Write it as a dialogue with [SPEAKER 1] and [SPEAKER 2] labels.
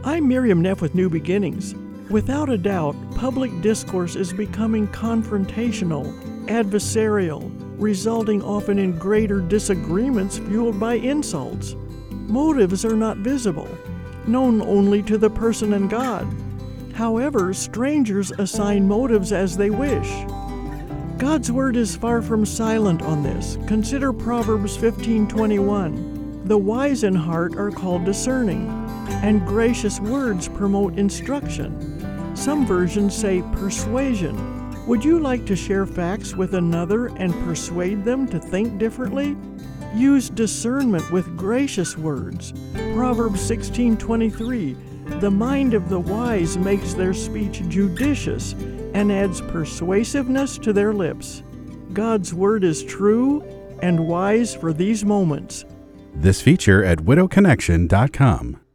[SPEAKER 1] I'm Miriam Neff with New Beginnings. Without a doubt, public discourse is becoming confrontational, adversarial, resulting often in greater disagreements fueled by insults. Motives are not visible, known only to the person and God. However, strangers assign motives as they wish. God's word is far from silent on this. Consider Proverbs 15:21. The wise in heart are called discerning, and gracious words promote instruction. Some versions say persuasion. Would you like to share facts with another and persuade them to think differently? Use discernment with gracious words. Proverbs 16:23. The mind of the wise makes their speech judicious and adds persuasiveness to their lips. God's word is true and wise for these moments.
[SPEAKER 2] This feature at widowconnection.com.